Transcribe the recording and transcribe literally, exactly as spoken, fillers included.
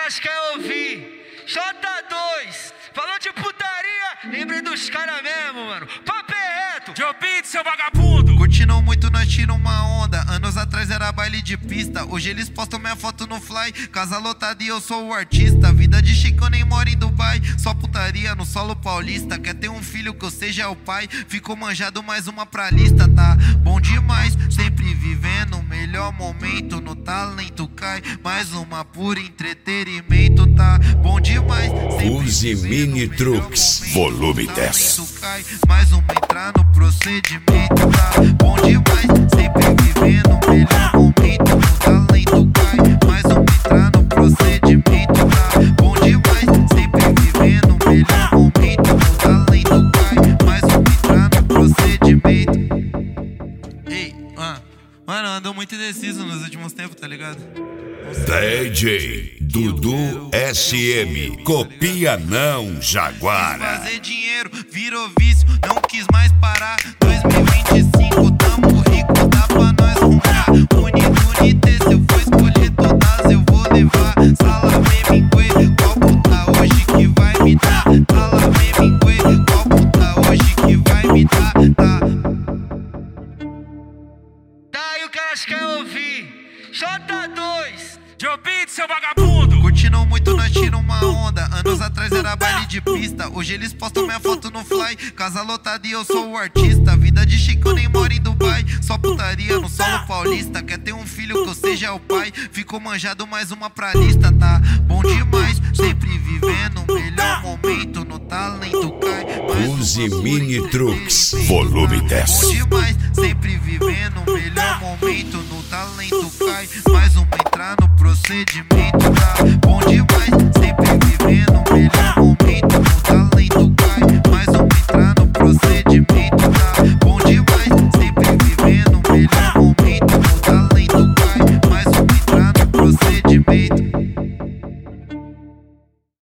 elas querem ouvir. J dois, falou de putaria, lembrei dos caras mesmo, mano. Papo é reto. Joe Beat, seu vagabundo. Curtindo muito, nós tira uma onda. Anos atrás era baile de pista. Hoje eles postam minha foto no fly. Casa lotada e eu sou o artista. Vida de chico, eu nem moro em Dubai. Só putaria no solo paulista. Quer ter um filho que eu seja o pai. Ficou manjado, mais uma pra lista, tá? Bom demais, sempre vivendo o melhor momento. No talento cai, mais uma por entretenimento, tá? Bom demais, sempre Use Mini Trucks, volume dez. Cai, mais uma entrar no procedimento, tá? Bom demais, sempre vivendo o melhor momento. No talento cai, mais uma entrar no procedimento, tá? Bom demais, sempre vivendo o melhor momento. No talento cai, mais uma entrar no procedimento. Ei, ah, mano, andou muito indeciso nos últimos tempos, tá ligado? D J Dudu S M, copia não, Jaguara. Fazer dinheiro, virou vício, não quis mais parar. dois mil e vinte e cinco, tamo rico, dá pra nós comprar. Unidade, unité, se eu for escolher todas, eu vou levar. Salame, mingue, qual puta hoje que vai me dar? Salame, mingue, qual puta hoje que vai me dar? Tá? Daí o que elas querem ouvir. J dois. Joe Beat, seu vagabundo. Curtindo muito, nós tira uma onda. Anos atrás era baile de pista. Hoje eles postam minha foto no fly. Casa lotada e eu sou o artista. Vida de chico, eu nem moro em Dubai. Só putaria no solo paulista. Quer ter um filho que eu seja o pai. Ficou manjado, mais uma pra lista, tá? Bom demais, sempre vivendo o melhor momento. No talento cai, mais Use uma Mini por Trucks, entretenimento, volume tá? dez. Bom demais, sempre vivendo o melhor momento. No talento cai, mais uma entrar no procedimento, tá? Bom demais, sempre vivendo o melhor momento.